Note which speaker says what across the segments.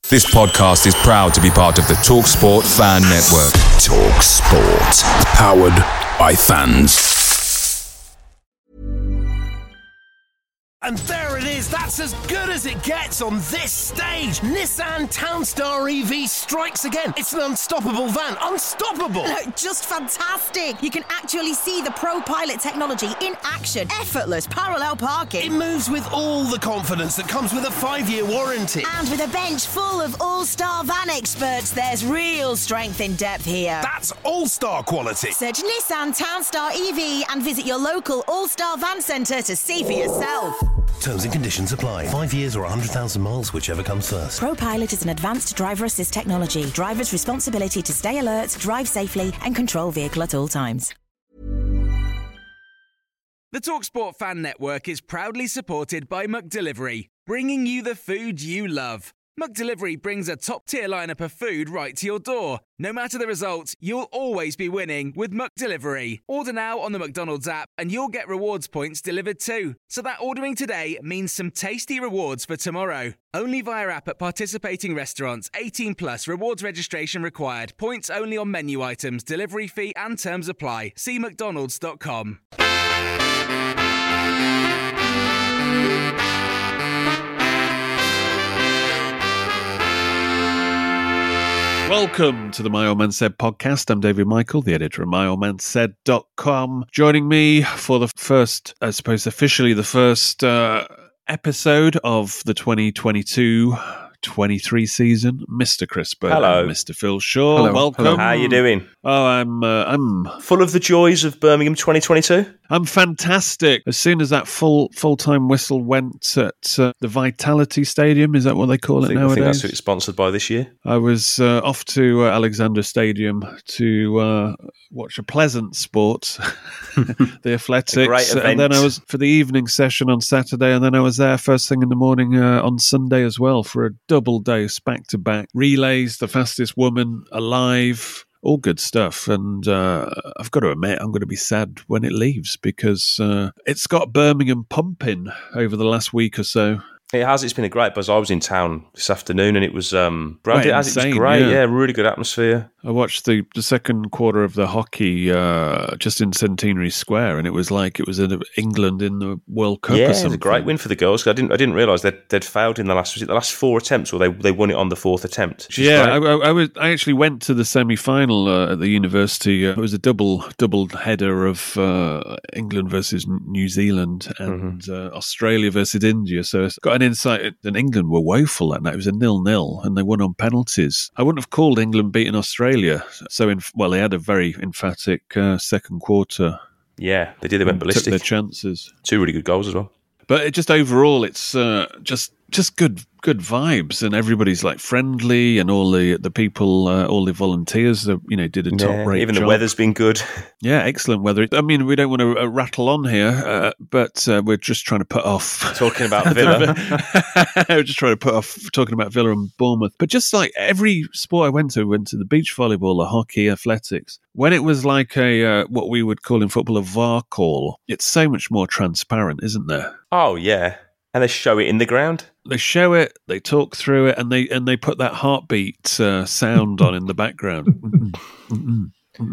Speaker 1: This podcast is proud to be part of the TalkSport Fan Network. TalkSport. Powered by fans.
Speaker 2: And there it is, that's as good as it gets on this stage. Nissan Townstar EV strikes again. It's an unstoppable van, unstoppable.
Speaker 3: Just fantastic. You can actually see the ProPilot technology in action. Effortless parallel parking.
Speaker 2: It moves with all the confidence that comes with a 5-year warranty.
Speaker 3: And with a bench full of all-star van experts, there's real strength in depth here.
Speaker 2: That's all-star quality.
Speaker 3: Search Nissan Townstar EV and visit your local all-star van centre to see for yourself.
Speaker 2: Terms and conditions apply. 5 years or 100,000 miles, whichever comes first.
Speaker 3: ProPilot is an advanced driver assist technology. Driver's responsibility to stay alert, drive safely, and control vehicle at all times.
Speaker 4: The TalkSport Fan Network is proudly supported by McDelivery, bringing you the food you love. McDelivery brings a top-tier lineup of food right to your door. No matter the result, you'll always be winning with McDelivery. Order now on the McDonald's app and you'll get rewards points delivered too. So that ordering today means some tasty rewards for tomorrow. Only via app at participating restaurants. 18 plus. Rewards registration required. Points only on menu items. Delivery fee and terms apply. See mcdonalds.com.
Speaker 5: Welcome to the My Old Man Said podcast. I'm David Michael, the editor of myoldmansaid.com. Joining me for the first, I suppose officially the first episode of the 2022-23 season, Mr. Chris Bird.
Speaker 6: Hello.
Speaker 5: Mr. Phil Shaw.
Speaker 6: Hello.
Speaker 5: Welcome.
Speaker 6: Hello. How are you doing?
Speaker 5: Oh, I'm
Speaker 6: full of the joys of Birmingham 2022.
Speaker 5: I'm fantastic. As soon as that full-time whistle went at the Vitality Stadium, is that what they call it nowadays?
Speaker 6: I think that's who it's sponsored by this year.
Speaker 5: I was off to Alexander Stadium to watch a pleasant sport, the Athletics.
Speaker 6: A great event.
Speaker 5: And then I was for the evening session on Saturday, and then I was there first thing in the morning on Sunday as well for a double dose back-to-back. Relays, the fastest woman alive. All good stuff, and I've got to admit I'm going to be sad when it leaves because it's got Birmingham pumping over the last week or so.
Speaker 6: It has. It's been a great buzz. I was in town this afternoon, and it was branded as it was
Speaker 5: insane,
Speaker 6: great. Yeah, really good atmosphere.
Speaker 5: I watched the second quarter of the hockey just in Centenary Square, and it was like it was in England in the World Cup.
Speaker 6: Yeah,
Speaker 5: or
Speaker 6: it
Speaker 5: something.
Speaker 6: was a great win for the girls. I didn't realise they'd failed in the last 4 attempts, or they won it on the 4th attempt.
Speaker 5: Yeah, I actually went to the semi-final at the university. It was a double header of England versus New Zealand and Australia versus India. So I got an insight. And England were woeful that night. It was a 0-0, and they won on penalties. I wouldn't have called England beating Australia. So they had a very emphatic second quarter.
Speaker 6: Yeah, they did. They went ballistic.
Speaker 5: Took their chances.
Speaker 6: 2 really good goals as well.
Speaker 5: But just overall, it's just good vibes, and everybody's like friendly, and all the people, all the volunteers, did a top rate.
Speaker 6: Even
Speaker 5: job.
Speaker 6: the weather's been good.
Speaker 5: Yeah, excellent weather. I mean, we don't want to rattle on here, but we're just trying to put off
Speaker 6: talking about Villa.
Speaker 5: We're just trying to put off talking about Villa and Bournemouth. But just like every sport I went to the beach volleyball, the hockey, athletics. When it was like a what we would call in football a VAR call, it's so much more transparent, isn't there?
Speaker 6: Oh yeah. And they show it in the ground.
Speaker 5: They show it, they talk through it, and they put that heartbeat sound on in the background.
Speaker 6: And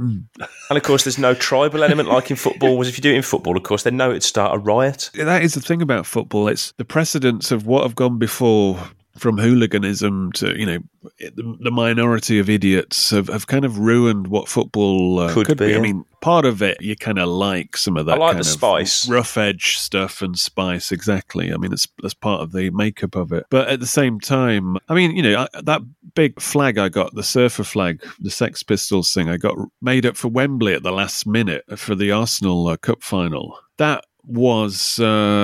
Speaker 6: of course, there's no tribal element like in football. Was if you do it in football, of course, they know it'd start a riot.
Speaker 5: That is the thing about football. It's the precedents of what have gone before, from hooliganism to the minority of idiots have kind of ruined what football could be.
Speaker 6: Yeah.
Speaker 5: I mean, part of it you kind of like some of that.
Speaker 6: I like
Speaker 5: kind
Speaker 6: the
Speaker 5: of
Speaker 6: spice,
Speaker 5: rough edge stuff and spice. Exactly. I mean, that's part of the makeup of it. But at the same time, I mean, that big flag I got, the surfer flag, the Sex Pistols thing, I got made up for Wembley at the last minute for the Arsenal Cup final. That was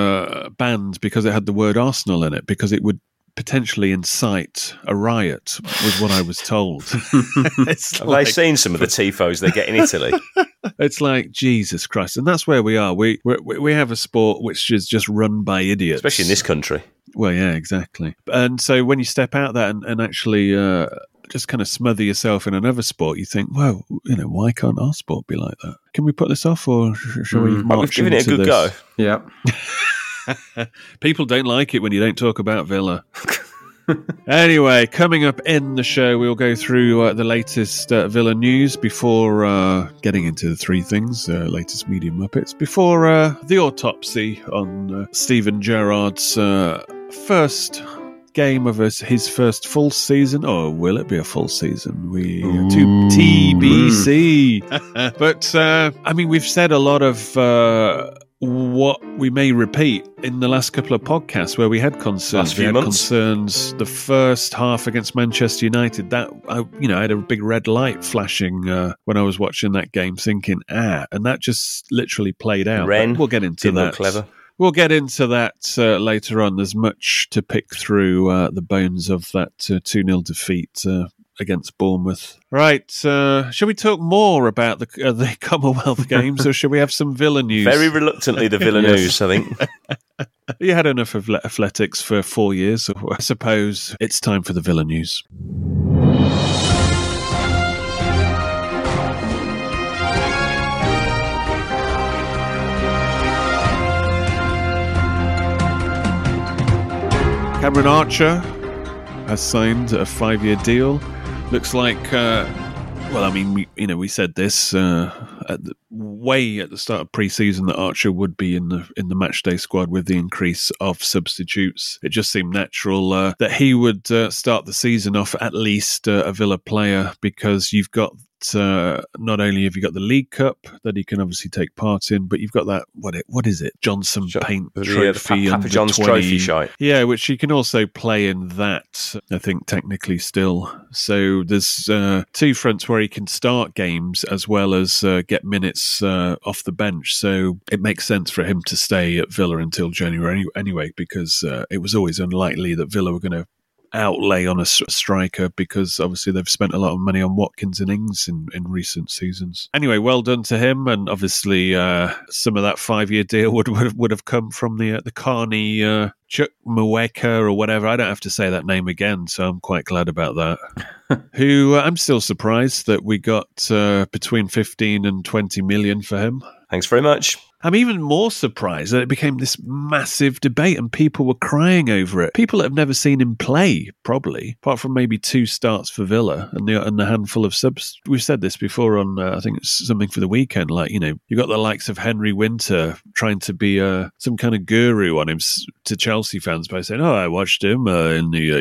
Speaker 5: banned because it had the word Arsenal in it, because it would potentially incite a riot, was what I was told.
Speaker 6: Have they seen some of the tifos they get in Italy?
Speaker 5: It's like, Jesus Christ. And that's where we are. We have a sport which is just run by idiots.
Speaker 6: Especially in this country.
Speaker 5: Well, yeah, exactly. And so when you step out that and actually just kind of smother yourself in another sport, you think, well, why can't our sport be like that? Can we put this off, or shall we march
Speaker 6: We've given it a
Speaker 5: into
Speaker 6: good
Speaker 5: this?
Speaker 6: go.
Speaker 7: Yeah.
Speaker 5: People don't like it when you don't talk about Villa. Anyway, coming up in the show, we'll go through the latest Villa news before getting into the three things, latest Media Muppets, before the autopsy on Steven Gerrard's first game of his first full season, or will it be a full season? To TBC. But I mean, we've said a lot of what we may repeat in the last couple of podcasts where we had concerns. We had concerns the first half against Manchester United. That I had a big red light flashing when I was watching that game, thinking, and that just literally played out. We'll get into that.
Speaker 6: Clever.
Speaker 5: We'll get into that later on. There's much to pick through the bones of that 2-0 defeat against Bournemouth. Right, shall we talk more about the Commonwealth Games, or shall we have some Villa news?
Speaker 6: Very reluctantly, the Villa news, I think.
Speaker 5: You had enough of athletics for 4 years, so I suppose it's time for the Villa news. Cameron Archer has signed a 5-year deal. Looks like, we said this way at the start of pre-season that Archer would be in the matchday squad with the increase of substitutes. It just seemed natural that he would start the season off at least a Villa player, because you've got not only have you got the League Cup that he can obviously take part in, but you've got that what is it? Johnson Paint Trophy,
Speaker 6: Papa John's Trophy shite.
Speaker 5: Yeah, which he can also play in that, I think, technically still. So there's two fronts where he can start games as well as get minutes off the bench. So it makes sense for him to stay at Villa until January anyway, because it was always unlikely that Villa were going to outlay on a striker, because obviously they've spent a lot of money on Watkins and Ings in recent seasons. Anyway, well done to him, and obviously some of that 5-year deal would have come from the Carney Chuck Mweka or whatever. I don't have to say that name again, so I'm quite glad about that. Who I'm still surprised that we got between 15 and 20 million for him.
Speaker 6: Thanks very much.
Speaker 5: I'm even more surprised that it became this massive debate and people were crying over it. People that have never seen him play, probably, apart from maybe 2 starts for Villa and the handful of subs. We've said this before on, I think it's something for the weekend, like, you got the likes of Henry Winter trying to be some kind of guru on him to Chelsea fans by saying, I watched him in the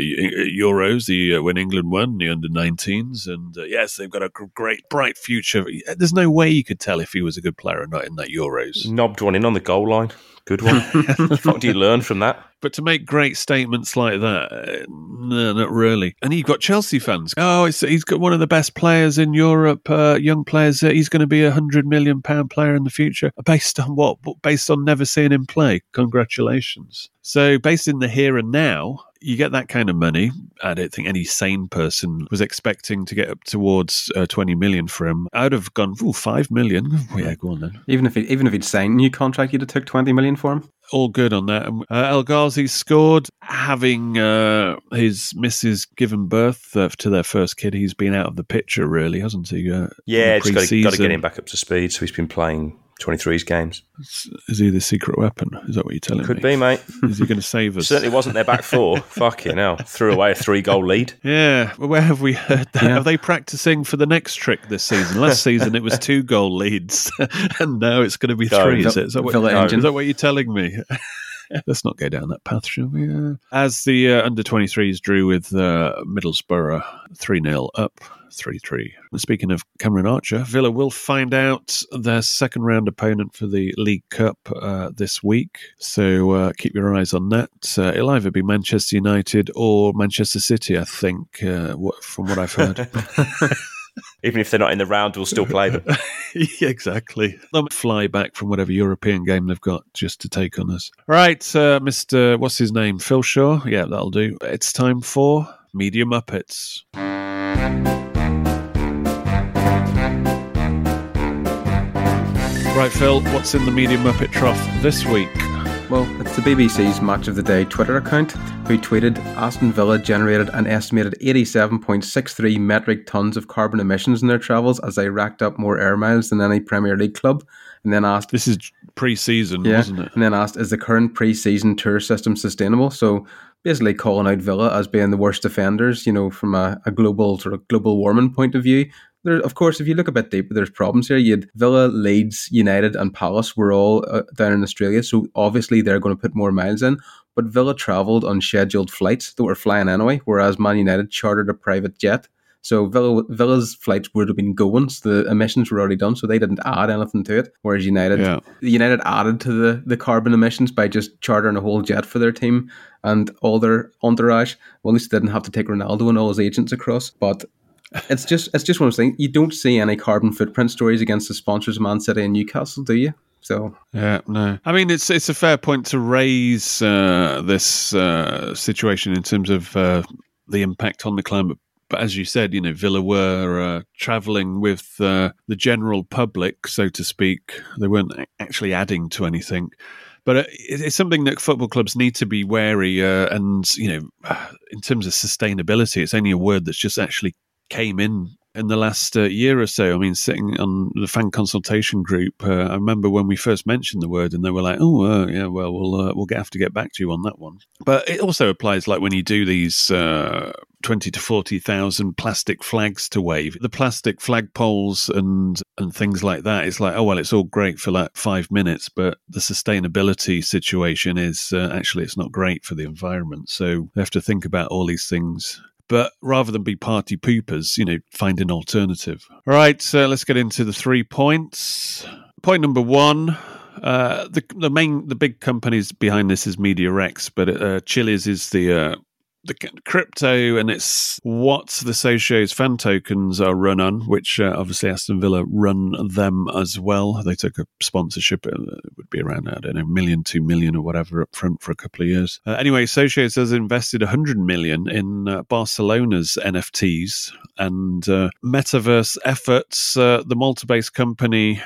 Speaker 5: Euros, when England won the under-19s, and yes, they've got a great, bright future. There's no way you could tell if he was a good player or not in that Euros.
Speaker 6: Knobbed one in on the goal line. Good one. What do you learn from that?
Speaker 5: But to make great statements like that, no, not really. And you've got Chelsea fans. He's got one of the best players in Europe, young players. He's going to be £100 million player in the future. Based on what? Based on never seeing him play. Congratulations. So based in the here and now, you get that kind of money. I don't think any sane person was expecting to get up towards 20 million for him. I'd have gone, 5 million. Yeah, go on then.
Speaker 7: Even if he'd signed a new contract, you'd have took 20 million for him.
Speaker 5: All good on that. El Ghazi scored, having his missus given birth to their first kid. He's been out of the picture, really, hasn't he?
Speaker 6: Yeah, it's got to get him back up to speed. So he's been playing 23's games.
Speaker 5: Is he the secret weapon? Is that what you're telling me?
Speaker 6: Could be, mate.
Speaker 5: Is he going to save us?
Speaker 6: Certainly wasn't their back four. Fucking hell. Threw away a 3-goal lead.
Speaker 5: Yeah. Well, where have we heard that? Yeah. Are they practicing for the next trick this season? Last season it was 2-goal leads, and now it's going to be 3. Is that what you're telling me? Let's not go down that path, shall we? As the under-23s drew with Middlesbrough 3-0 up, 3-3. Speaking of Cameron Archer, Villa will find out their second-round opponent for the League Cup this week, so keep your eyes on that. It'll either be Manchester United or Manchester City, I think, from what I've heard.
Speaker 6: Even if they're not in the round, we'll still play them.
Speaker 5: Yeah, exactly. They'll fly back from whatever European game they've got just to take on us. Right, Mr. What's his name? Phil Shaw? Yeah, that'll do. It's time for Media Muppets. Right, Phil, what's in the Media Muppet trough this week?
Speaker 7: Well, it's the BBC's Match of the Day Twitter account, who tweeted Aston Villa generated an estimated 87.63 metric tons of carbon emissions in their travels as they racked up more air miles than any Premier League club. And then asked...
Speaker 5: This is pre-season, wasn't it?
Speaker 7: And then asked, is the current pre-season tour system sustainable? So basically calling out Villa as being the worst offenders, from a global warming point of view. There, of course, if you look a bit deeper, there's problems here. You had Villa, Leeds, United and Palace were all down in Australia, so obviously they're going to put more miles in. But Villa travelled on scheduled flights that were flying anyway, whereas Man United chartered a private jet. So Villa's flights would have been going, so the emissions were already done, so they didn't add anything to it. Whereas United added to the carbon emissions by just chartering a whole jet for their team and all their entourage. Well, at least they didn't have to take Ronaldo and all his agents across. But it's just one of those things. You don't see any carbon footprint stories against the sponsors of Man City and Newcastle, do you? So
Speaker 5: yeah, no. I mean, it's a fair point to raise this situation in terms of the impact on the climate. But as you said, Villa were travelling with the general public, so to speak. They weren't actually adding to anything. But it's something that football clubs need to be wary. And, in terms of sustainability, it's only a word that's just actually came in the last year or so. I mean, sitting on the fan consultation group, I remember when we first mentioned the word and they were like, we'll have to get back to you on that one. But it also applies like when you do these 20 to 40,000 plastic flags to wave, the plastic flagpoles and things like that. It's like, it's all great for like 5 minutes, but the sustainability situation is actually it's not great for the environment. So we have to think about all these things. But rather than be party poopers, find an alternative. All right, so let's get into the 3 points. Point number 1, the big companies behind this is MediaRex, but Chiliz is the crypto, and it's what the Socios fan tokens are run on, which obviously Aston Villa run them as well. They took a sponsorship, it would be around, I don't know, $1 million, $2 million or whatever up front for a couple of years. Anyway, Socios has invested $100 million in Barcelona's NFTs and metaverse efforts. The Malta-based company,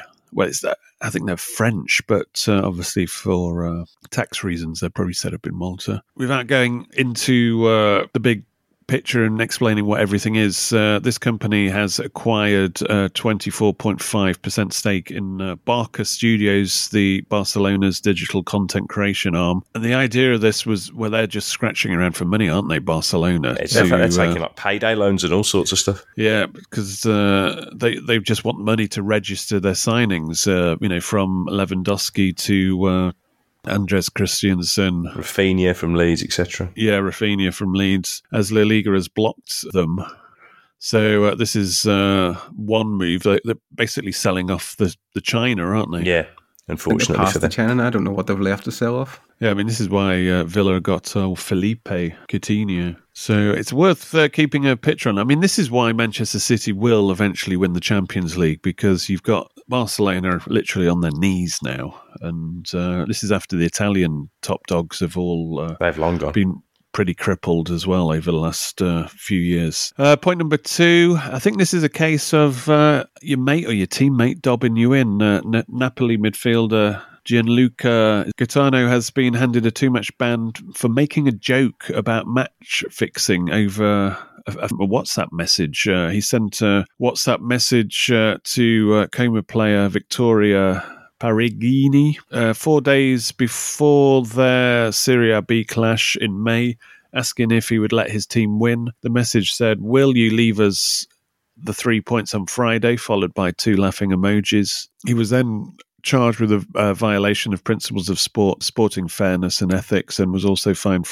Speaker 5: I think they're French, but obviously for tax reasons, they're probably set up in Malta. Without going into the big picture and explaining what everything is, this company has acquired a 24.5% stake in Barca Studios, the Barcelona's digital content creation arm. And the idea of this was, they're just scratching around for money, aren't they, Barcelona?
Speaker 6: They're taking like payday loans and all sorts of stuff.
Speaker 5: Yeah, because they just want money to register their signings, from Lewandowski to Andres Christensen,
Speaker 6: Rafinha from Leeds, etc.
Speaker 5: Yeah, Rafinha from Leeds, as La Liga has blocked them. So this is one move. They're basically selling off the China, aren't they?
Speaker 6: Yeah, unfortunately for them.
Speaker 7: China, I don't know what they've left to sell off.
Speaker 5: Yeah, I mean, this is why Villa got Felipe Coutinho. So it's worth keeping a picture on. I mean, this is why Manchester City will eventually win the Champions League, because you've got Barcelona literally on their knees now. And this is after the Italian top dogs have all
Speaker 6: they've long gone.
Speaker 5: Been pretty crippled as well over the last few years. Point number 2, I think this is a case of your mate or your teammate dobbing you in. Napoli midfielder Gianluca Gaetano has been handed a too-much ban for making a joke about match fixing over a WhatsApp message. He sent a WhatsApp message to Como player Victoria Parigini 4 days before their Serie B clash in May, asking if he would let his team win. The message said, "Will you leave us the 3 points on Friday?" followed by 2 laughing emojis. He was then charged with a violation of principles of sporting fairness and ethics, and was also fined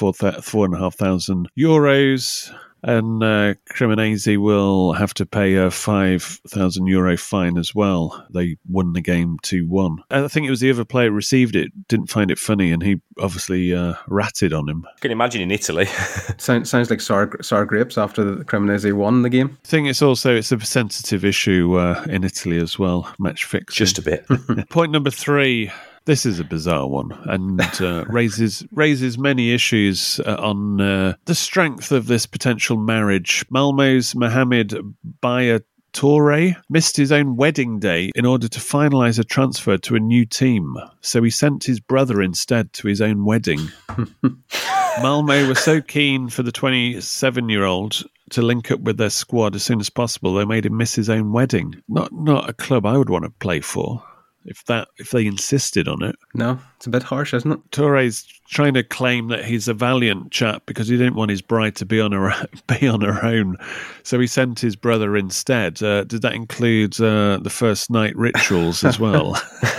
Speaker 5: €4,500. And Cremonese will have to pay a €5,000 fine as well. They won the game 2-1. I think it was the other player who received it, didn't find it funny, and he obviously ratted on him.
Speaker 6: Can you imagine in Italy?
Speaker 7: Sounds like sour grapes after the Cremonese won the game.
Speaker 5: I think it's a sensitive issue in Italy as well, match fixing.
Speaker 6: Just a bit.
Speaker 5: Point number 3. This is a bizarre one, and raises many issues on the strength of this potential marriage. Malmo's Mohamed Toure missed his own wedding day in order to finalise a transfer to a new team, so he sent his brother instead to his own wedding. Malmo were so keen for the 27-year-old to link up with their squad as soon as possible, they made him miss his own wedding. Not a club I would want to play for. if they insisted on it.
Speaker 7: No, it's a bit harsh, isn't it?
Speaker 5: Touré's trying to claim that he's a valiant chap because he didn't want his bride to be on her own, so he sent his brother instead. Did that include the first night rituals as well?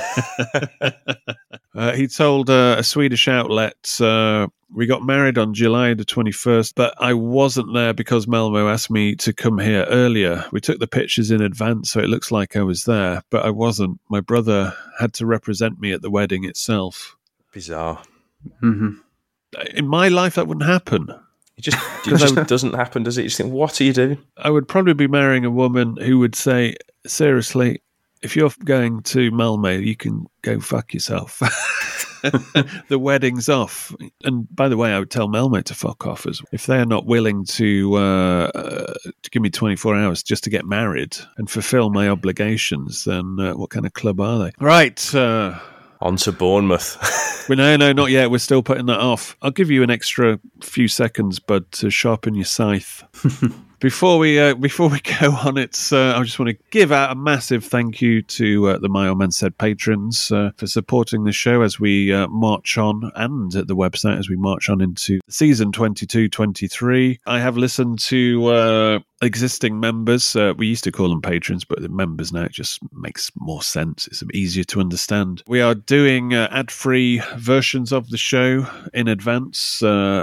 Speaker 5: He told a Swedish outlet, we got married on July the 21st, but I wasn't there because Malmo asked me to come here earlier. We took the pictures in advance, so it looks like I was there, but I wasn't. My brother had to represent me at the wedding itself.
Speaker 6: Bizarre.
Speaker 7: Mm-hmm.
Speaker 5: In my life, that wouldn't happen.
Speaker 6: It just doesn't happen, does it? You just think, what are you doing?
Speaker 5: I would probably be marrying a woman who would say, seriously, if you're going to Malmo, you can go fuck yourself. The wedding's off. And by the way, I would tell Malmo to fuck off as well. If they're not willing to give me 24 hours just to get married and fulfill my obligations, then what kind of club are they? Right.
Speaker 6: On to Bournemouth.
Speaker 5: Well, no, not yet. We're still putting that off. I'll give you an extra few seconds, bud, to sharpen your scythe. Before we go on, I just want to give out a massive thank you to the My Old Man Said patrons for supporting the show as we march on, and at the website as we march on into season 22-23. I have listened to existing members. We used to call them patrons, but the members now, it just makes more sense. It's easier to understand. We are doing ad-free versions of the show in advance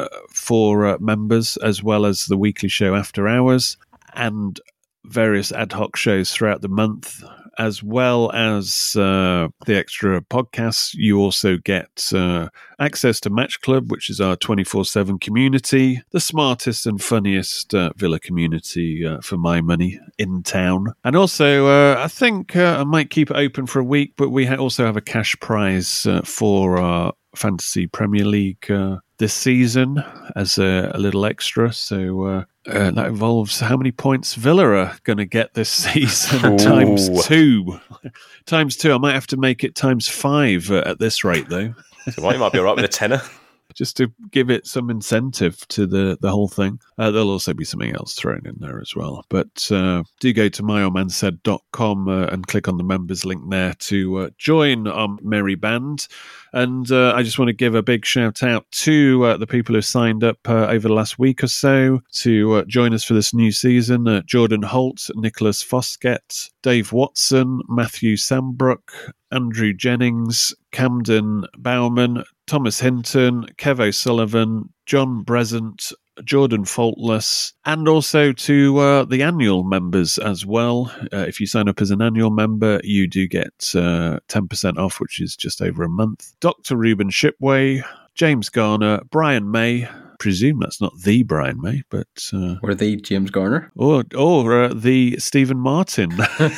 Speaker 5: for members, as well as the weekly show After Hours and various ad hoc shows throughout the month, as well as the extra podcasts. You also get access to Match Club, which is our 24/7 community, the smartest and funniest Villa community for my money in town. And also, I think I might keep it open for a week, but we also have a cash prize for our Fantasy Premier League this season as a little extra. So that involves how many points Villa are going to get this season times 2. Times 2. I might have to make it times 5 at this rate, though.
Speaker 6: So you might be all right with a tenner.
Speaker 5: Just to give it some incentive to the whole thing. There'll also be something else thrown in there as well. But do go to myoldmansaid.com and click on the members link there to join our merry band. And I just want to give a big shout out to the people who signed up over the last week or so to join us for this new season. Jordan Holt, Nicholas Foskett, Dave Watson, Matthew Sambrook, Andrew Jennings, Camden Bowman, Thomas Hinton, Kev O'Sullivan, John Bresant, Jordan Faultless, and also to the annual members as well. If you sign up as an annual member, you do get 10% off, which is just over a month. Dr. Ruben Shipway, James Garner, Brian May. Presume that's not the Brian May, but
Speaker 7: or the James Garner,
Speaker 5: or the Stephen Martin.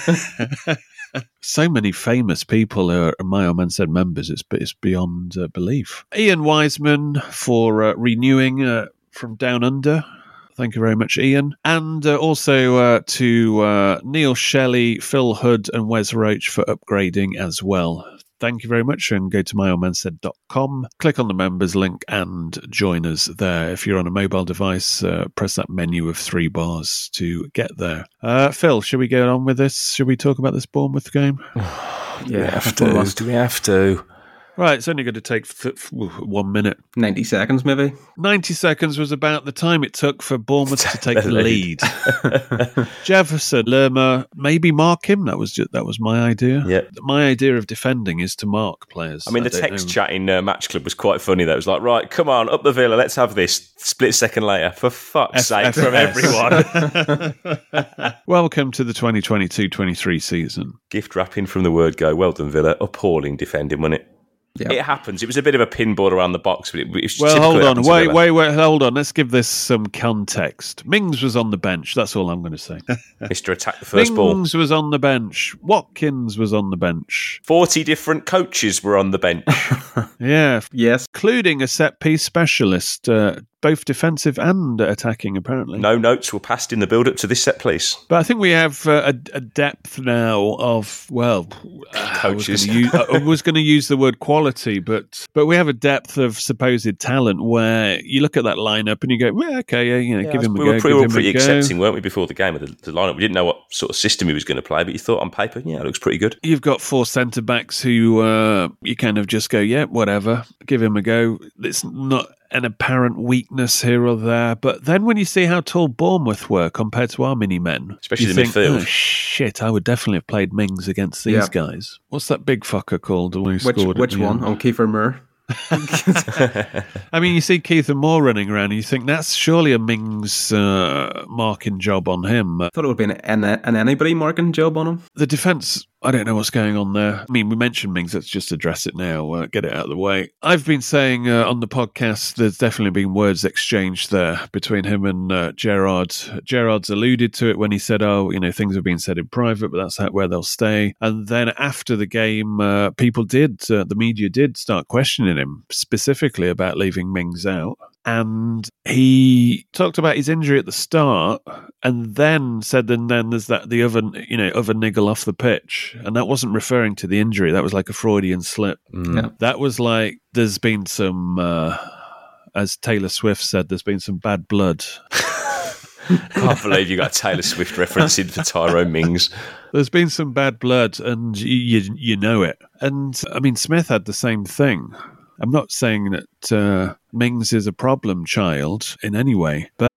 Speaker 5: So many famous people are My Old Man Said members. It's beyond belief. Ian Wiseman for renewing from Down Under. Thank you very much, Ian. And also to Neil Shelley, Phil Hood and Wes Roach for upgrading as well. Thank you very much, and go to myoldmansaid.com, click on the members link and join us there. If you're on a mobile device, press that menu of 3 bars to get there. Phil, should we get on with this? Should we talk about this Bournemouth game?
Speaker 6: Do we have to?
Speaker 5: Right, it's only going to take 1 minute.
Speaker 7: 90 seconds, maybe.
Speaker 5: 90 seconds was about the time it took for Bournemouth to take the lead. Jefferson, Lerma, maybe mark him. That was my idea.
Speaker 6: Yeah.
Speaker 5: My idea of defending is to mark players.
Speaker 6: I mean, the text chat in Match Club was quite funny, though. It was like, right, come on, up the Villa, let's have this. Split second later. For fuck's sake, from everyone.
Speaker 5: Welcome to the 2022-23 season.
Speaker 6: Gift wrapping from the word go. Well done, Villa. Appalling defending, wasn't it?
Speaker 7: Yep.
Speaker 6: It happens. It was a bit of a pinball around the box, but
Speaker 5: hold on. Wait, hold on. Let's give this some context. Mings was on the bench. That's all I'm going to say.
Speaker 6: Mr. Attack the first ball.
Speaker 5: Mings was on the bench. Watkins was on the bench.
Speaker 6: 40 different coaches were on the bench.
Speaker 5: Yeah.
Speaker 7: Yes.
Speaker 5: Including a set-piece specialist, both defensive and attacking, apparently.
Speaker 6: No notes were passed in the build-up to this set piece.
Speaker 5: But I think we have a depth now of,
Speaker 6: coaches.
Speaker 5: I was going to use the word quality, but we have a depth of supposed talent where you look at that lineup and you go, well, okay, give him a go.
Speaker 6: We were pretty accepting, weren't we, before the game of the lineup? We didn't know what sort of system he was going to play, but you thought on paper, it looks pretty good.
Speaker 5: You've got 4 centre-backs who you kind of just go, yeah, whatever, give him a go. It's not an apparent weakness here or there, but then when you see how tall Bournemouth were compared to our mini-men,
Speaker 6: especially the midfield,
Speaker 5: oh shit, I would definitely have played Mings against these guys. What's that big fucker called?
Speaker 7: Which one? On Kiefer Moore?
Speaker 5: I mean, you see Keith and Moore running around and you think that's surely a Mings marking job on him.
Speaker 7: I thought it would be an anybody marking job on him.
Speaker 5: The defence, I don't know what's going on there. I mean, we mentioned Mings, let's just address it now, get it out of the way. I've been saying on the podcast there's definitely been words exchanged there between him and Gerrard. Gerrard's alluded to it when he said, things have been said in private, but that's where they'll stay. And then after the game, the media did start questioning him specifically about leaving Mings out. And he talked about his injury at the start and then said, and then there's the other niggle off the pitch. And that wasn't referring to the injury. That was like a Freudian slip.
Speaker 7: Yeah.
Speaker 5: That was like, there's been some, as Taylor Swift said, there's been some bad blood.
Speaker 6: Can't believe you got a Taylor Swift reference in for Tyrone Mings.
Speaker 5: There's been some bad blood and you know it. And I mean, Smith had the same thing. I'm not saying that Mings is a problem child in any way, but...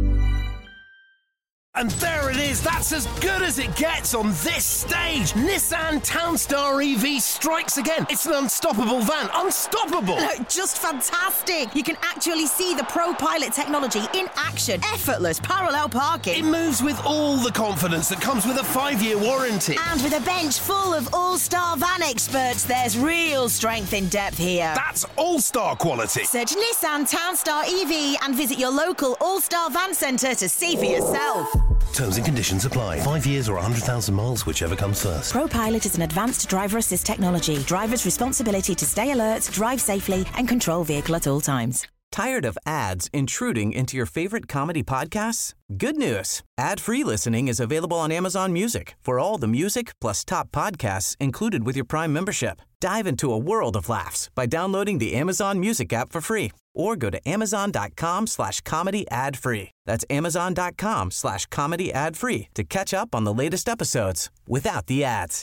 Speaker 2: And there it is, that's as good as it gets on this stage. Nissan Townstar EV strikes again. It's an unstoppable van, unstoppable.
Speaker 3: Just fantastic. You can actually see the ProPilot technology in action. Effortless parallel parking.
Speaker 2: It moves with all the confidence that comes with a 5-year warranty.
Speaker 3: And with a bench full of all-star van experts, there's real strength in depth here.
Speaker 2: That's all-star quality.
Speaker 3: Search Nissan Townstar EV and visit your local all-star van centre to see for yourself.
Speaker 2: Terms and conditions apply. 5 years or 100,000 miles, whichever comes first.
Speaker 3: ProPilot is an advanced driver assist technology. Driver's responsibility to stay alert, drive safely, and control vehicle at all times.
Speaker 8: Tired of ads intruding into your favorite comedy podcasts? Good news. Ad-free listening is available on Amazon Music for all the music plus top podcasts included with your Prime membership. Dive into a world of laughs by downloading the Amazon Music app for free or go to amazon.com/comedy ad-free. That's amazon.com/comedy ad-free to catch up on the latest episodes without the ads.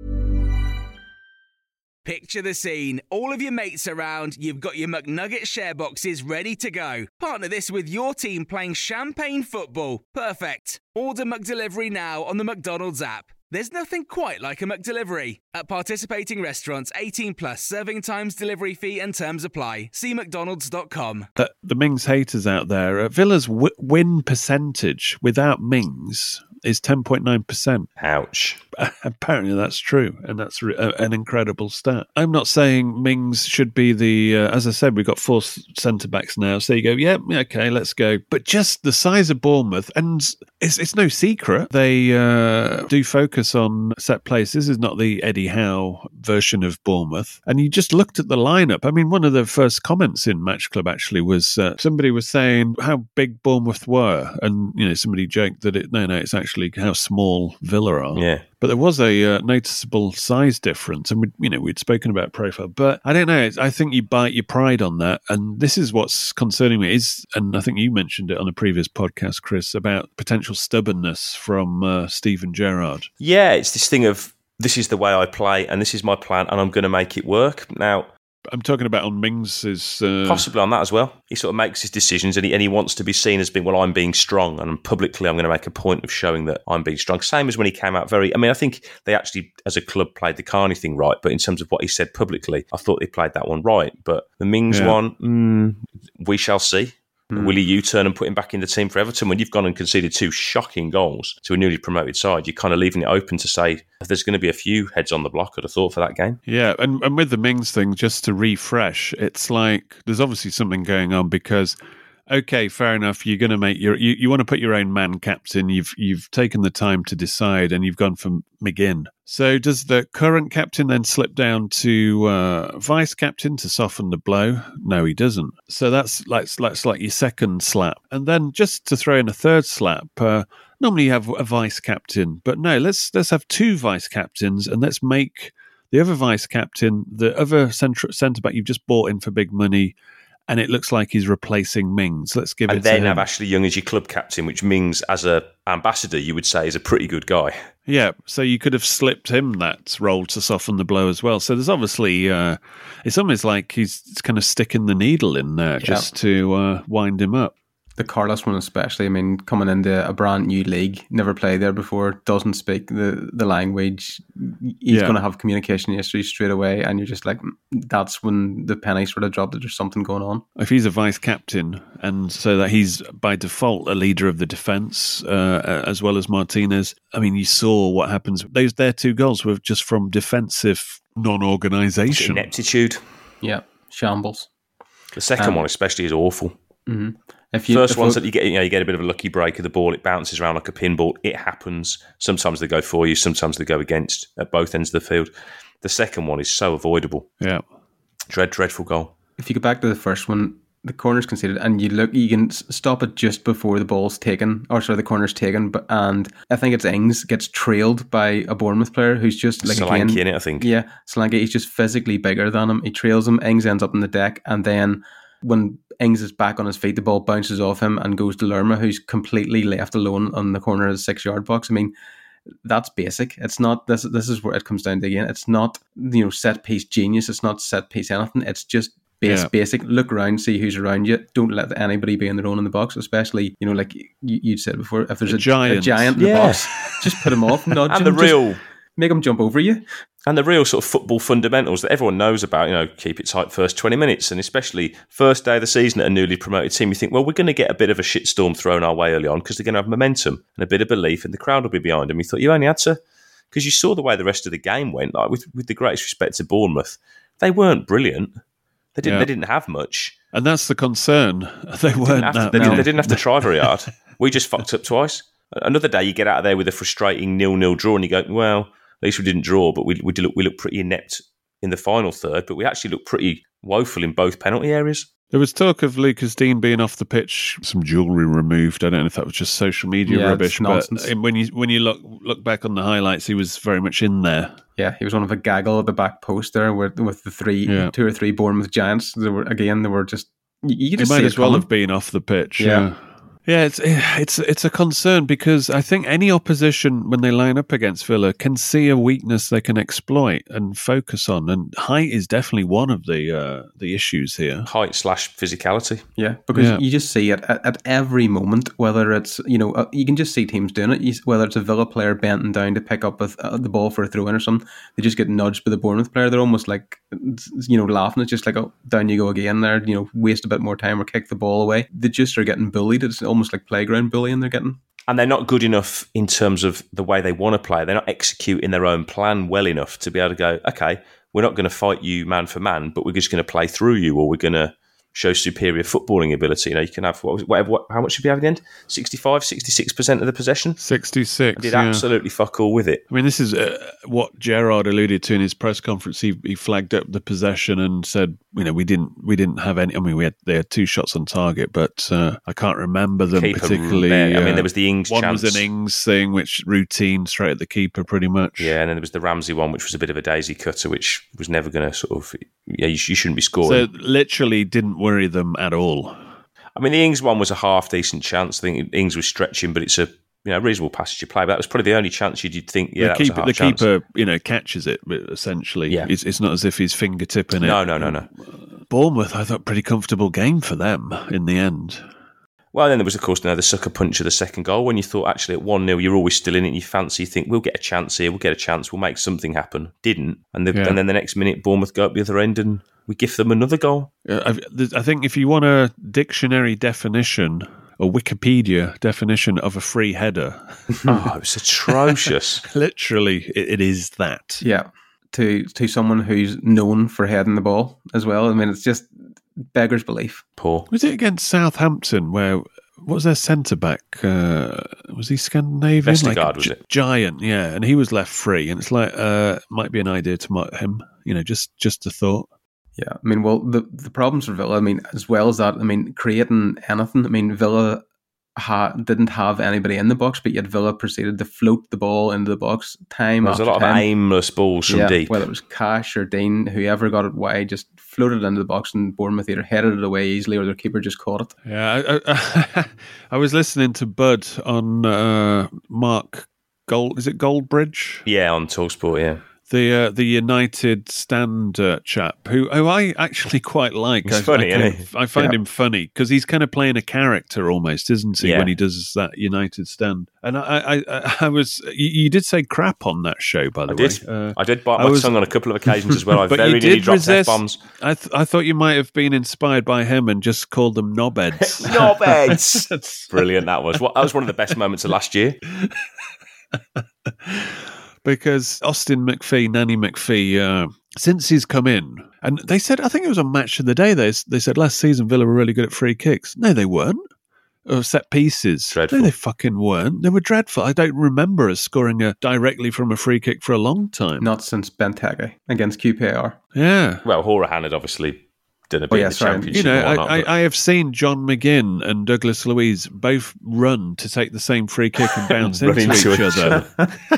Speaker 4: Picture the scene. All of your mates around, you've got your McNugget share boxes ready to go. Partner this with your team playing champagne football. Perfect. Order McDelivery now on the McDonald's app. There's nothing quite like a McDelivery. At participating restaurants, 18 plus, serving times, delivery fee and terms apply. See mcdonalds.com.
Speaker 5: The Mings haters out there, Villa's win percentage without Mings is 10.9%.
Speaker 6: Ouch.
Speaker 5: Apparently that's true, and that's an incredible stat. I'm not saying Mings should be as I said, we've got 4 centre-backs now, so you go, yeah, okay, let's go. But just the size of Bournemouth, and it's no secret, they do focus on set plays. This is not the Eddie Howe version of Bournemouth. And you just looked at the lineup. I mean, one of the first comments in Match Club actually was somebody was saying how big Bournemouth were, and somebody joked that it's actually how small Villa are.
Speaker 6: Yeah.
Speaker 5: But there was a noticeable size difference, and we'd spoken about profile. But I don't know. I think you bite your pride on that, and this is what's concerning me. And I think you mentioned it on a previous podcast, Chris, about potential stubbornness from Steven Gerrard.
Speaker 6: Yeah, it's this thing of this is the way I play, and this is my plan, and I'm going to make it work. Now,
Speaker 5: I'm talking about on Mings'
Speaker 6: possibly on that as well. He sort of makes his decisions, and he wants to be seen as being, I'm being strong, and publicly I'm going to make a point of showing that I'm being strong. Same as when he came out I think they actually, as a club, played the Carney thing right, but in terms of what he said publicly, I thought they played that one right. But the Mings one, we shall see. Will he U-turn and put him back in the team for Everton? When you've gone and conceded 2 shocking goals to a newly promoted side, you're kind of leaving it open to say if there's going to be a few heads on the block, I'd have thought, for that game.
Speaker 5: Yeah, and with the Mings thing, just to refresh, it's like there's obviously something going on because okay, fair enough. You're going to make you want to put your own man captain. You've taken the time to decide, and you've gone for McGinn. So does the current captain then slip down to vice captain to soften the blow? No, he doesn't. So that's like your second slap, and then just to throw in a third slap. Normally you have a vice captain, but no, let's have two vice captains, and let's make the other vice captain the other centre back you've just bought in for big money. And it looks like he's replacing Mings. Let's give it to him.
Speaker 6: And then have Ashley Young as your club captain, which Mings, as an ambassador, you would say is a pretty good guy.
Speaker 5: Yeah, so you could have slipped him that role to soften the blow as well. So there's obviously, it's almost like he's kind of sticking the needle in there just to wind him up.
Speaker 7: The Carlos one especially, I mean, coming into a brand new league, never played there before, doesn't speak the language, he's going to have communication issues straight away, and you're just like, that's when the penny sort of dropped that there's something going on.
Speaker 5: If he's a vice captain, and so that he's by default a leader of the defence, as well as Martinez, I mean, you saw what happens. Their two goals were just from defensive non-organisation.
Speaker 6: Ineptitude.
Speaker 7: Yeah, shambles.
Speaker 6: The second one especially is awful.
Speaker 7: Mm-hmm.
Speaker 6: First ones that you get a bit of a lucky break of the ball. It bounces around like a pinball. It happens. Sometimes they go for you. Sometimes they go against at both ends of the field. The second one is so avoidable.
Speaker 5: Yeah,
Speaker 6: dreadful goal.
Speaker 7: If you go back to the first one, the corner's conceded, and you can stop it just before the ball's taken, or sorry, the corner's taken. And I think it's Ings gets trailed by a Bournemouth player who's just like
Speaker 6: Solanke in it, I think.
Speaker 7: Yeah, Solanke. He's just physically bigger than him. He trails him. Ings ends up in the deck, and then when Ings is back on his feet, the ball bounces off him and goes to Lerma, who's completely left alone on the corner of the 6-yard box. I mean, that's basic. It's not this is where it comes down to again. It's not set piece genius. It's not set piece anything. It's just basic. Look around, see who's around you. Don't let anybody be in their own in the box. Especially like you'd said before, if there's a giant in the box, just put him off. Nudge him, make him jump over you.
Speaker 6: And the real sort of football fundamentals that everyone knows about, keep it tight first 20 minutes. And especially first day of the season at a newly promoted team, you think, well, we're going to get a bit of a shitstorm thrown our way early on because they're going to have momentum and a bit of belief and the crowd will be behind them. You thought you only had to, because you saw the way the rest of the game went, like with the greatest respect to Bournemouth, they weren't brilliant. They didn't have much.
Speaker 5: And that's the concern. They
Speaker 6: didn't have to try very hard. We just fucked up twice. Another day you get out of there with a frustrating 0-0 draw and you go, well, at least we didn't draw, but we look pretty inept in the final third, but we actually looked pretty woeful in both penalty areas.
Speaker 5: There was talk of Lucas Dean being off the pitch, some jewellery removed. I don't know if that was just social media rubbish, but when you look back on the highlights, he was very much in there.
Speaker 7: Yeah, he was one of a gaggle at the back post there with the 2 or 3 Bournemouth giants. They were just you just
Speaker 5: he might as well have been off the pitch.
Speaker 7: Yeah.
Speaker 5: Yeah, it's a concern because I think any opposition, when they line up against Villa, can see a weakness they can exploit and focus on. And height is definitely one of the issues here.
Speaker 6: Height / physicality.
Speaker 7: Yeah, because you just see it at every moment, whether it's, you can just see teams doing it, whether it's a Villa player bending down to pick up the ball for a throw-in or something, they just get nudged by the Bournemouth player. They're almost like, laughing. It's just like, oh, down you go again there, waste a bit more time or kick the ball away. They just are getting bullied. It's almost like playground bullying they're getting.
Speaker 6: And they're not good enough in terms of the way they want to play. They're not executing their own plan well enough to be able to go, okay, we're not going to fight you man for man, but we're just going to play through you, or we're going to show superior footballing ability. You can have how much should we have at the end? 65, 66% of the possession?
Speaker 5: 66.
Speaker 6: Did absolutely fuck all with it.
Speaker 5: I mean, this is what Gerrard alluded to in his press conference. He flagged up the possession and said, we didn't have any. I mean, they had 2 shots on target, but I can't remember them
Speaker 6: keeper
Speaker 5: particularly.
Speaker 6: There was the Ings
Speaker 5: one
Speaker 6: chance.
Speaker 5: Was an Ings thing, which routine straight at the keeper, pretty much.
Speaker 6: Yeah, and then there was the Ramsey one, which was a bit of a daisy cutter, which was never going to sort of. Yeah, you shouldn't be scoring.
Speaker 5: So literally didn't worry them at all.
Speaker 6: I mean, the Ings one was a half decent chance. I think Ings was stretching, but it's a reasonable passage of play. But that was probably the only chance you'd think. Yeah,
Speaker 5: the keeper catches it essentially.
Speaker 6: Yeah.
Speaker 5: It's not as if he's fingertipping it.
Speaker 6: No.
Speaker 5: Bournemouth, I thought, pretty comfortable game for them in the end.
Speaker 6: Well, then there was, of course, the sucker punch of the second goal when you thought, actually, at 1-0, you're always still in it and you think, we'll get a chance here, we'll make something happen. Didn't. And then the next minute, Bournemouth go up the other end and we gift them another goal.
Speaker 5: I think if you want a dictionary definition, a Wikipedia definition of a free header.
Speaker 6: Oh, it was atrocious.
Speaker 5: Literally, it is that.
Speaker 7: Yeah. To someone who's known for heading the ball as well. I mean, it's just beggars belief.
Speaker 6: Poor.
Speaker 5: Was it against Southampton where... What was their centre-back? Was he Scandinavian?
Speaker 6: Vestergaard, was it?
Speaker 5: Giant, yeah. And he was left free. And it's like, might be an idea to mark him. Just a thought.
Speaker 7: Yeah, I mean, well, the problems for Villa, I mean, as well as that, I mean, creating anything, I mean, Villa didn't have anybody in the box, but yet Villa proceeded to float the ball into the box time after time.
Speaker 6: There's a lot of aimless balls from deep.
Speaker 7: Whether it was Cash or Dean, whoever got it wide, just floated into the box and Bournemouth either headed it away easily or their keeper just caught it.
Speaker 5: Yeah, I was listening to Bud on Mark Goldbridge?
Speaker 6: Yeah, on TalkSport, yeah.
Speaker 5: The United Stand chap, who I actually quite like.
Speaker 6: He's funny, isn't he?
Speaker 5: I find him funny because he's kind of playing a character almost, isn't he, when he does that United Stand? And I was, you did say crap on that show, by the way.
Speaker 6: I did bite my tongue on a couple of occasions as well. I very nearly dropped F-bombs.
Speaker 5: I thought you might have been inspired by him and just called them knobheads.
Speaker 6: Knobheads! Brilliant, that was. That was one of the best moments of last year.
Speaker 5: Because Austin McPhee, Nanny McPhee, since he's come in, and they said, I think it was on Match of the Day, they said last season Villa were really good at free kicks. No, they weren't. Or set pieces.
Speaker 6: Dreadful.
Speaker 5: No, they fucking weren't. They were dreadful. I don't remember us scoring directly from a free kick for a long time.
Speaker 7: Not since Benteke against QPR.
Speaker 5: Yeah.
Speaker 6: Well, Horahan had obviously done a bit in the Championship.
Speaker 5: I have seen John McGinn and Douglas Luiz both run to take the same free kick and bounce into each other.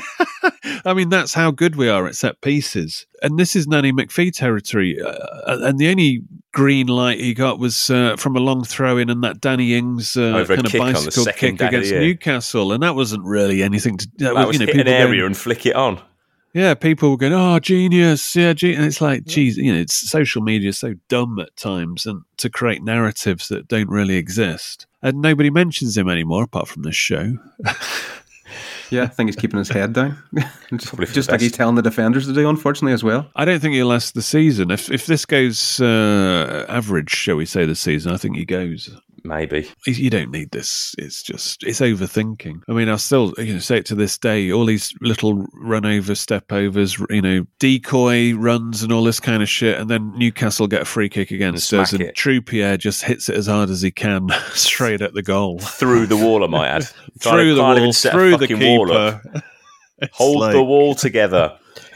Speaker 5: I mean, that's how good we are at set pieces. And this is Nanny McPhee territory. And the only green light he got was from a long throw-in and that Danny Ings kind of bicycle kick against Newcastle. And that wasn't really anything to...
Speaker 6: That was hit an area and flick it on.
Speaker 5: Yeah, people were going, oh, genius. Yeah, and it's like, geez, it's social media is so dumb at times and to create narratives that don't really exist. And nobody mentions him anymore apart from this show.
Speaker 7: Yeah, I think he's keeping his head down. just like he's telling the defenders to do, unfortunately, as well.
Speaker 5: I don't think he'll last the season. If this goes average, shall we say, this season, I think he goes.
Speaker 6: Maybe.
Speaker 5: You don't need this. It's overthinking. I mean, I'll still say it to this day, all these little run-over, step-overs, decoy runs and all this kind of shit, and then Newcastle get a free kick against us, and Truppier just hits it as hard as he can, straight at the goal.
Speaker 6: Through the wall, I might add.
Speaker 5: Through the wall, through the keeper.
Speaker 6: Hold the wall together.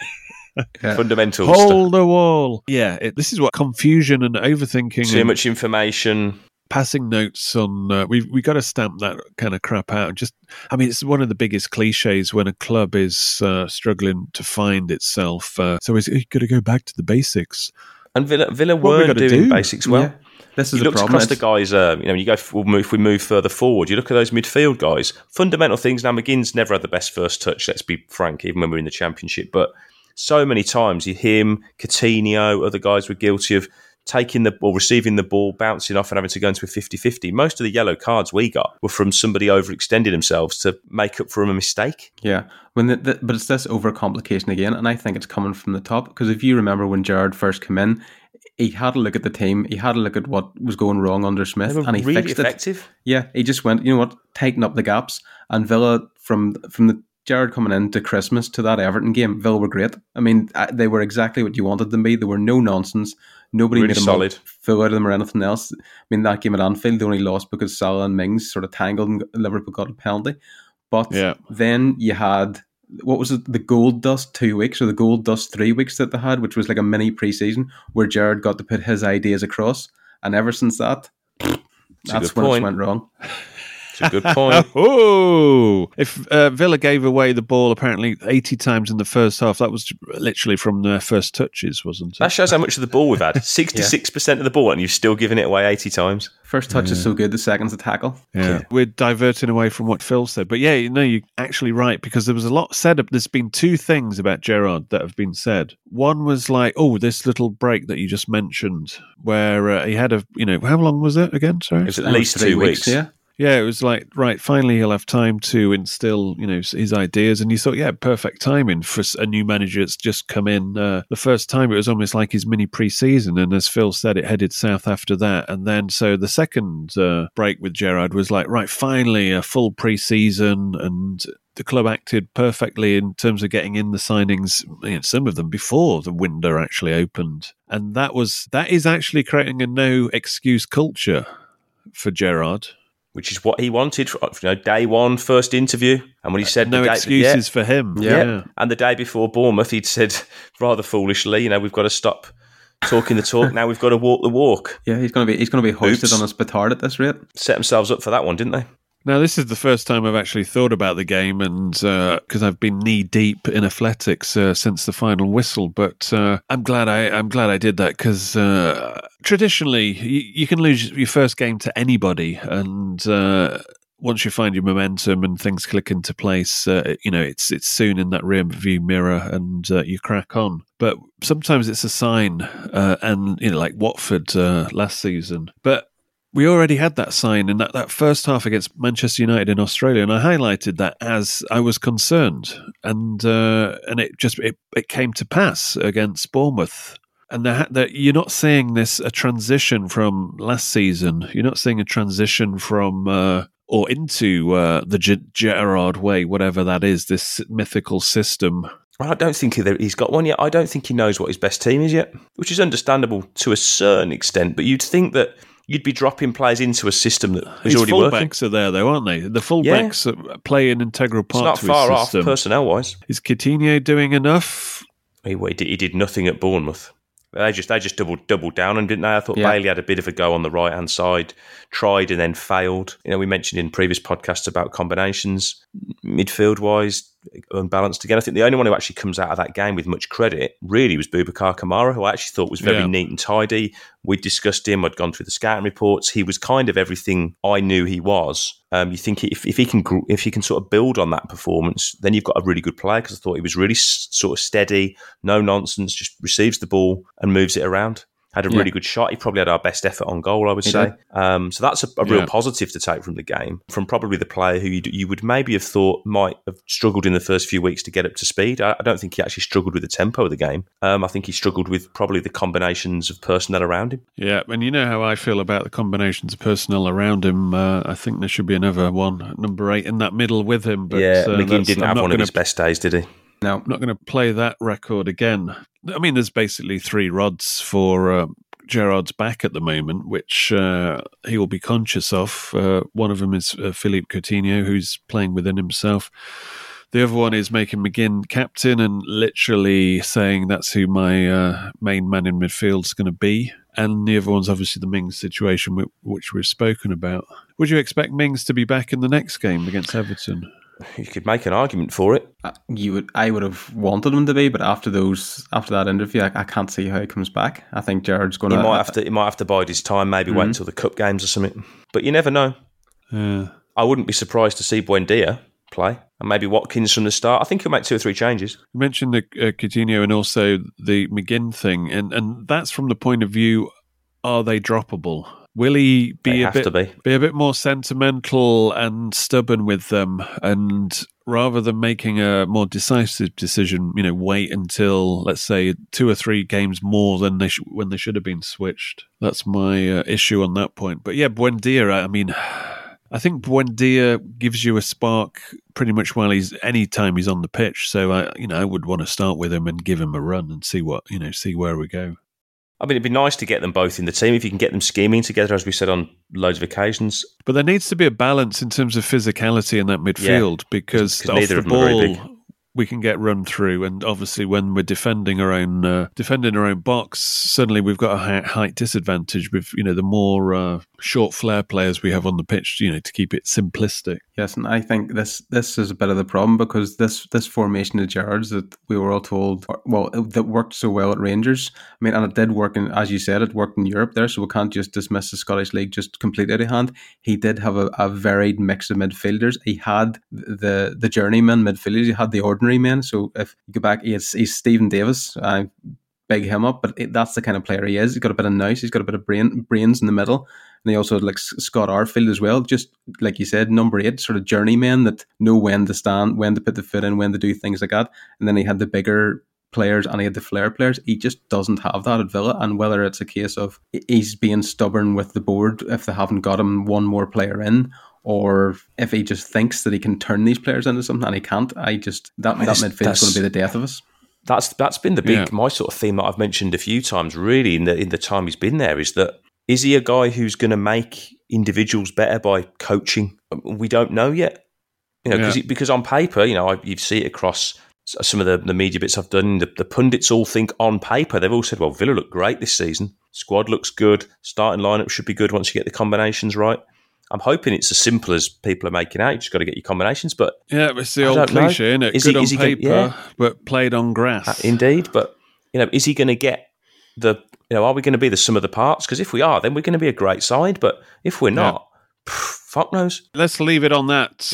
Speaker 6: Yeah. Fundamental
Speaker 5: Hold
Speaker 6: stuff.
Speaker 5: The wall. Yeah, this is what confusion and overthinking.
Speaker 6: Too much information.
Speaker 5: Passing notes on, we got to stamp that kind of crap out. It's one of the biggest cliches when a club is struggling to find itself. So you've got to go back to the basics.
Speaker 6: And Villa weren't doing basics well. Yeah.
Speaker 7: This is
Speaker 6: you look across the guys. If we move further forward, you look at those midfield guys. Fundamental things. Now McGinn's never had the best first touch. Let's be frank, even when we're in the Championship. But so many times, him, Coutinho, other guys were guilty of taking the ball, receiving the ball, bouncing off and having to go into a 50-50. Most of the yellow cards we got were from somebody overextending themselves to make up for a mistake.
Speaker 7: Yeah, but it's this overcomplication again, and I think it's coming from the top, because if you remember when Gerrard first came in, he had a look at the team, he had a look at what was going wrong under Smith, and he
Speaker 6: really
Speaker 7: fixed
Speaker 6: effective.
Speaker 7: It. Yeah, he just went, tighten up the gaps, and Villa, from the Gerrard coming into Christmas to that Everton game, Villa were great. I mean, they were exactly what you wanted them to be. There were no nonsense. Nobody
Speaker 6: really
Speaker 7: made them
Speaker 6: solid.
Speaker 7: Fool out of them or anything else. I mean, that game at Anfield, they only lost because Salah and Mings sort of tangled and Liverpool got a penalty. But then you had, what was it, the Gold Dust 2 weeks or the Gold Dust 3 weeks that they had, which was like a mini pre-season where Gerrard got to put his ideas across. And ever since that, that's when it went wrong.
Speaker 6: It's a good point.
Speaker 5: If Villa gave away the ball apparently 80 times in the first half, that was literally from their first touches, wasn't it?
Speaker 6: That shows how much of the ball we've had. 66% of the ball, and you've still given it away 80 times.
Speaker 7: First touch is so good, the second's a tackle.
Speaker 5: Yeah. We're diverting away from what Phil said. But yeah, you're actually right, because there was a lot said. There's been two things about Gerrard that have been said. One was like, this little break that you just mentioned, where he had how long was it again? Sorry?
Speaker 6: It was at least 2 weeks.
Speaker 7: Yeah.
Speaker 5: Yeah, it was like, right, finally he'll have time to instill, his ideas. And you thought, perfect timing for a new manager that's just come in. The first time it was almost like his mini pre-season. And as Phil said, it headed south after that. And then, so the second break with Gerrard was like, right, finally a full pre-season. And the club acted perfectly in terms of getting in the signings, some of them before the window actually opened. And that is actually creating a no excuse culture for Gerrard.
Speaker 6: Which is what he wanted, day one, first interview. And when he said...
Speaker 5: No excuses for him.
Speaker 6: Yeah. And the day before Bournemouth, he'd said, rather foolishly, we've got to stop talking the talk, now we've got to walk the walk.
Speaker 7: Yeah, he's going to be hoisted on his petard at this rate.
Speaker 6: Set themselves up for that one, didn't they?
Speaker 5: Now, this is the first time I've actually thought about the game, and because I've been knee-deep in athletics since the final whistle, but I'm glad I did that, because traditionally, you can lose your first game to anybody, and once you find your momentum and things click into place, it's soon in that rear view mirror, and you crack on. But sometimes it's a sign, and like Watford last season. But we already had that sign in that first half against Manchester United in Australia, and I highlighted that as I was concerned, and it came to pass against Bournemouth. And you're not seeing a transition from last season. You're not seeing a transition from or into the Gerrard way, whatever that is, this mythical system.
Speaker 6: I don't think he's got one yet. I don't think he knows what his best team is yet, which is understandable to a certain extent. But you'd think that you'd be dropping players into a system that is already working.
Speaker 5: His fullbacks are there, though, aren't they? The fullbacks play an integral part to his system.
Speaker 6: It's not far off, personnel-wise.
Speaker 5: Is Coutinho doing enough?
Speaker 6: He did nothing at Bournemouth. They just doubled down, and didn't they? I thought Bailey had a bit of a go on the right-hand side, tried and then failed. We mentioned in previous podcasts about combinations, midfield-wise, unbalanced again. I think the only one who actually comes out of that game with much credit really was Boubacar Kamara, who I actually thought was very neat and tidy. We'd discussed him. I'd gone through the scouting reports. He was kind of everything I knew he was. You think if he can sort of build on that performance, then you've got a really good player, because I thought he was really sort of steady, no nonsense, just receives the ball and moves it around. Had a really good shot. He probably had our best effort on goal, I would say. So that's a real positive to take from the game, from probably the player who you would maybe have thought might have struggled in the first few weeks to get up to speed. I don't think he actually struggled with the tempo of the game. I think he struggled with probably the combinations of personnel around him. Yeah,
Speaker 5: and you know how I feel about the combinations of personnel around him. I think there should be another one, number 8, in that middle with him. But,
Speaker 6: McGinn didn't have one of his best days, did he?
Speaker 5: No, I'm not going to play that record again. I mean, there's basically 3 rods for Gerrard's back at the moment, which he will be conscious of. One of them is Philippe Coutinho, who's playing within himself. The other one is making McGinn captain and literally saying that's who my main man in midfield is going to be. And the other one's obviously the Mings situation, which we've spoken about. Would you expect Mings to be back in the next game against Everton?
Speaker 6: You could make an argument for it.
Speaker 7: I would have wanted him to be, but after that interview, I can't see how he comes back. I think Gerrard's going to.
Speaker 6: He might have to bide his time. Maybe wait until the cup games or something. But you never know.
Speaker 5: Yeah.
Speaker 6: I wouldn't be surprised to see Buendia play, and maybe Watkins from the start. I think he'll make 2 or 3 changes.
Speaker 5: You mentioned the Coutinho and also the McGinn thing, and that's from the point of view: are they droppable? Will he be a bit more sentimental and stubborn with them, and rather than making a more decisive decision, wait until, let's say, 2 or 3 games more than when they should have been switched? That's my issue on that point. But yeah, Buendia, I mean, I think Buendia gives you a spark pretty much any time he's on the pitch. So I would want to start with him and give him a run and see where we go.
Speaker 6: I mean, it'd be nice to get them both in the team if you can get them scheming together, as we said on loads of occasions.
Speaker 5: But there needs to be a balance in terms of physicality in that midfield, because off the ball we can get run through, and obviously when we're defending our own box, suddenly we've got a height disadvantage with the more short flare players we have on the pitch, to keep it simplistic.
Speaker 7: Yes, and I think this is a bit of the problem, because this formation of Gerrard's that we were all told, that worked so well at Rangers. I mean, and it did work, as you said, it worked in Europe there, so we can't just dismiss the Scottish League just completely out of hand. He did have a varied mix of midfielders. He had the journeyman midfielders, he had the ordinary men. So if you go back, he's Stephen Davis. I big him up, but that's the kind of player he is. He's got a bit of nous, he's got a bit of brains in the middle. And he also had like Scott Arfield as well, just like you said, number 8, sort of journeymen that know when to stand, when to put the foot in, when to do things like that. And then he had the bigger players and he had the flair players. He just doesn't have that at Villa. And whether it's a case of he's being stubborn with the board if they haven't got him one more player in, or if he just thinks that he can turn these players into something and he can't. That midfield is going to be the death of us.
Speaker 6: That's been the big my sort of theme that I've mentioned a few times. Really, in the time he's been there, is he a guy who's going to make individuals better by coaching? We don't know yet. Because on paper, you see it across some of the media bits I've done. The pundits all think on paper, they've all said, well, Villa look great this season. Squad looks good. Starting lineup should be good once you get the combinations right. I'm hoping it's as simple as people are making out. You just got to get your combinations. But
Speaker 5: it's the old cliche, isn't it? Good on paper, but played on grass.
Speaker 6: Indeed. But, is he going to get are we going to be the sum of the parts? Because if we are, then we're going to be a great side. But if we're not, fuck knows.
Speaker 5: Let's leave it on that.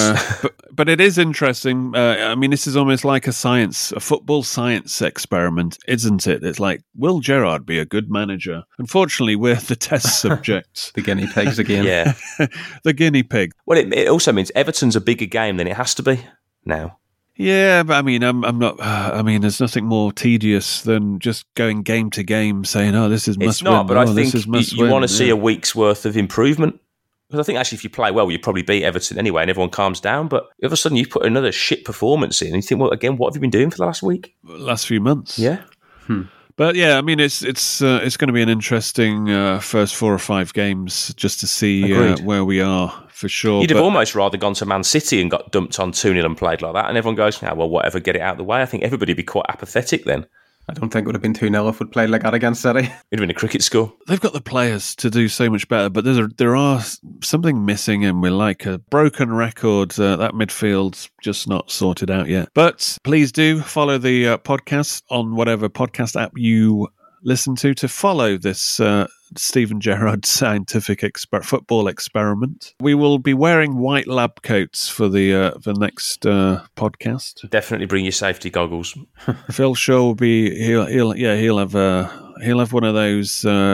Speaker 5: But it is interesting. This is almost like a football science experiment, isn't it? It's like, will Gerrard be a good manager? Unfortunately, we're the test subjects.
Speaker 7: The guinea pigs again.
Speaker 6: Yeah.
Speaker 5: The guinea pig.
Speaker 6: Well, it also means Everton's a bigger game than it has to be now.
Speaker 5: Yeah, but I'm not. There's nothing more tedious than just going game to game saying, "Oh, this is must win."
Speaker 6: It's not, but I think you want to see
Speaker 5: a
Speaker 6: a week's worth of improvement. Because I think actually, if you play well, you probably beat Everton anyway, and everyone calms down. But all of a sudden, you put another shit performance in, and you think, well, again, what have you been doing for the last week?
Speaker 5: Last few months,
Speaker 6: yeah.
Speaker 5: But yeah, it's going to be an interesting first 4 or 5 games just to see where we are for sure.
Speaker 6: You'd have almost rather gone to Man City and got dumped on 2-0 and played like that, and everyone goes, well, whatever, get it out of the way. I think everybody would be quite apathetic then.
Speaker 7: I don't think it would have been 2-0 if we'd played like that against City.
Speaker 6: It'd have been a cricket score.
Speaker 5: They've got the players to do so much better, but there are something missing, and we're like a broken record. That midfield's just not sorted out yet. But please do follow the podcast on whatever podcast app you listen to follow this Steven Gerrard scientific football experiment. We will be wearing white lab coats for the next podcast.
Speaker 6: Definitely bring your safety goggles.
Speaker 5: Phil Shaw will be he'll have one of those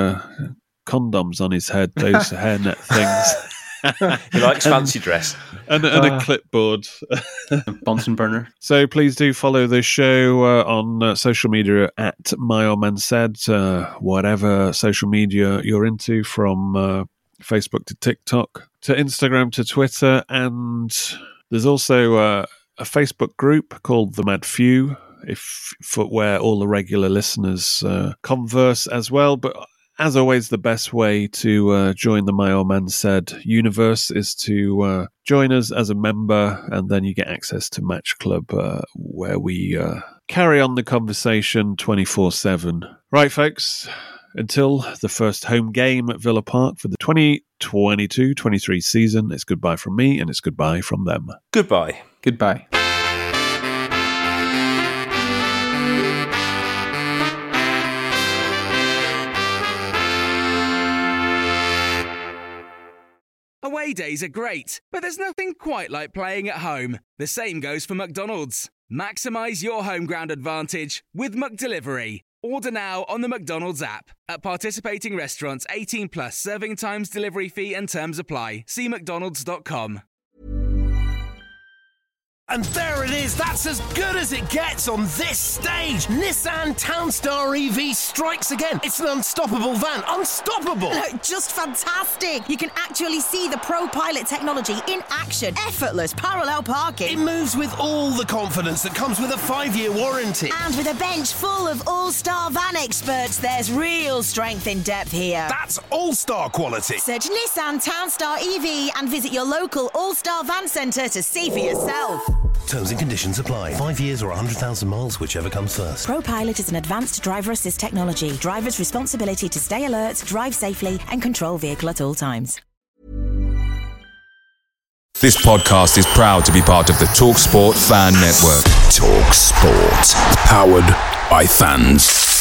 Speaker 5: condoms on his head, those hairnet things.
Speaker 6: He likes fancy dress.
Speaker 5: and a clipboard.
Speaker 7: Bunsen burner.
Speaker 5: So please do follow the show on social media at My Old Man Said, whatever social media you're into, from Facebook to TikTok to Instagram to Twitter. And there's also a Facebook group called The Mad Few, where all the regular listeners converse as well. But as always, the best way to join the My Old Man Said universe is to join us as a member, and then you get access to Match Club, where we carry on the conversation 24/7. Right, folks, until the first home game at Villa Park for the 2022-23 season, it's goodbye from me, and it's goodbye from them.
Speaker 6: Goodbye.
Speaker 7: Goodbye.
Speaker 4: Away days are great, but there's nothing quite like playing at home. The same goes for McDonald's. Maximise your home ground advantage with McDelivery. Order now on the McDonald's app. At participating restaurants, 18 plus, serving times, delivery fee and terms apply. See mcdonalds.com.
Speaker 2: And there it is, that's as good as it gets on this stage. Nissan Townstar EV strikes again. It's an unstoppable van, unstoppable.
Speaker 3: Just fantastic. You can actually see the ProPilot technology in action. Effortless parallel parking.
Speaker 2: It moves with all the confidence that comes with a 5-year warranty.
Speaker 3: And with a bench full of all-star van experts, there's real strength in depth here.
Speaker 2: That's all-star quality.
Speaker 3: Search Nissan Townstar EV and visit your local all-star van centre to see for yourself.
Speaker 2: Terms and conditions apply. 5 years or 100,000 miles, whichever comes first.
Speaker 3: ProPilot is an advanced driver assist technology. Driver's responsibility to stay alert, drive safely, and control vehicle at all times.
Speaker 1: This podcast is proud to be part of the TalkSport Fan Network. TalkSport. Powered by fans.